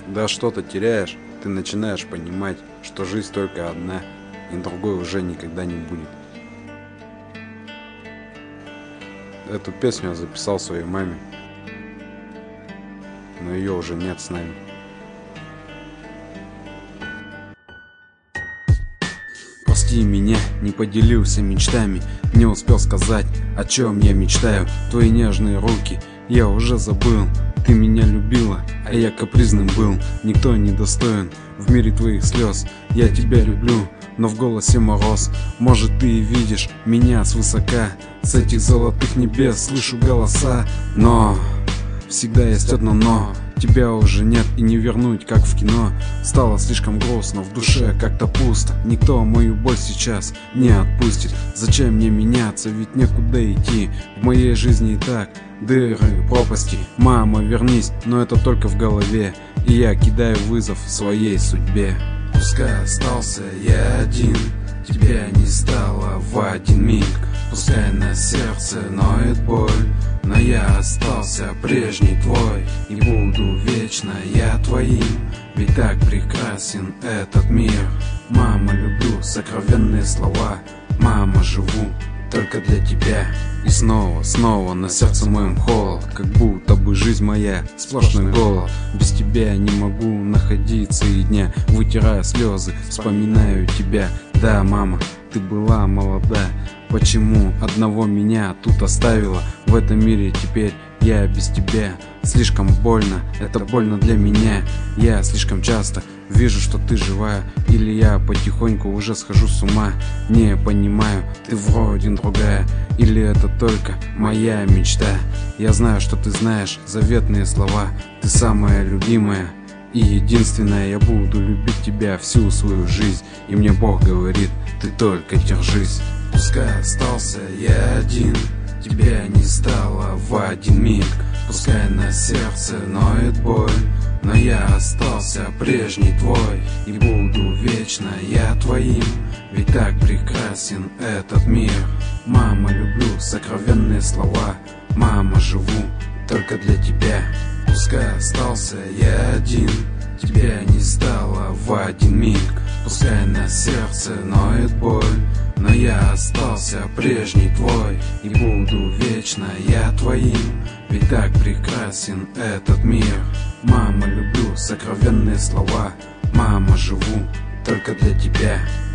Когда что-то теряешь, ты начинаешь понимать, что жизнь только одна, и другой уже никогда не будет. Эту песню я записал своей маме, но ее уже нет с нами. Прости меня, не поделился мечтами, не успел сказать, о чем я мечтаю. Твои нежные руки я уже забыл. Ты меня любила, а я капризным был. Никто не достоин в мире твоих слез. Я тебя люблю, но в голосе мороз. Может, ты и видишь меня свысока, с этих золотых небес слышу голоса. Но всегда есть одно но. Тебя уже нет и не вернуть, как в кино. Стало слишком грустно, в душе как-то пусто. Никто мою боль сейчас не отпустит. Зачем мне меняться, ведь некуда идти. В моей жизни и так дыры, пропасти. Мама, вернись, но это только в голове. И я кидаю вызов своей судьбе. Пускай остался я один, тебя не стало в один миг. Пускай на сердце ноет боль, но я остался прежний твой. И буду вечно я твоим, ведь так прекрасен этот мир. Мама, люблю сокровенные слова. Мама, живу только для тебя. И снова на сердце моем холод, как будто бы жизнь моя сплошной голод. Без тебя я не могу находиться и дня. Вытирая слезы, вспоминаю тебя. Да, мама, ты была молода. Почему одного меня тут оставила? В этом мире теперь я без тебя. Слишком больно, это больно для меня. Я слишком часто вижу, что ты живая, или я потихоньку уже схожу с ума. Не понимаю, ты вроде другая, или это только моя мечта. Я знаю, что ты знаешь заветные слова. Ты самая любимая и единственная. Я буду любить тебя всю свою жизнь. И мне Бог говорит, ты только держись. Пускай остался я один, тебя не стало в один миг. Пускай на сердце ноет боль, но я остался прежний твой. И буду вечно я твоим, ведь так прекрасен этот мир. Мама, люблю сокровенные слова. Мама, живу только для тебя. Пускай остался я один, тебя не стало в один миг. Пускай на сердце ноет боль, но я остался прежний твой. И буду вечно я твоим, ведь так прекрасен этот мир. Мама, люблю сокровенные слова. Мама, живу только для тебя.